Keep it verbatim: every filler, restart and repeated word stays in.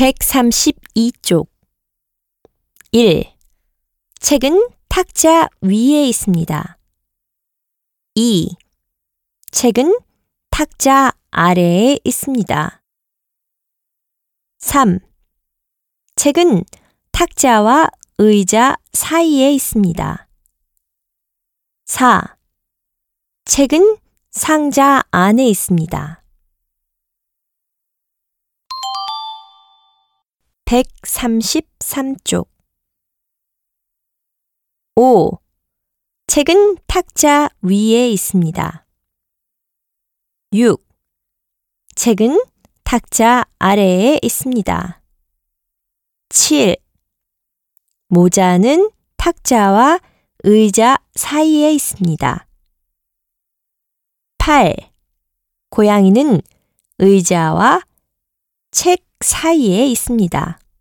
백삼십이 쪽. 일. 책은 탁자 위에 있습니다. 이. 책은 탁자 아래에 있습니다. 삼. 책은 탁자와 의자 사이에 있습니다. 사. 책은 상자 안에 있습니다. 백삼십삼 쪽. 오. 책은 탁자 위에 있습니다. 육. 책은 탁자 아래에 있습니다. 칠. 모자는 탁자와 의자 사이에 있습니다. 팔. 고양이는 의자와 책 사이에 있습니다.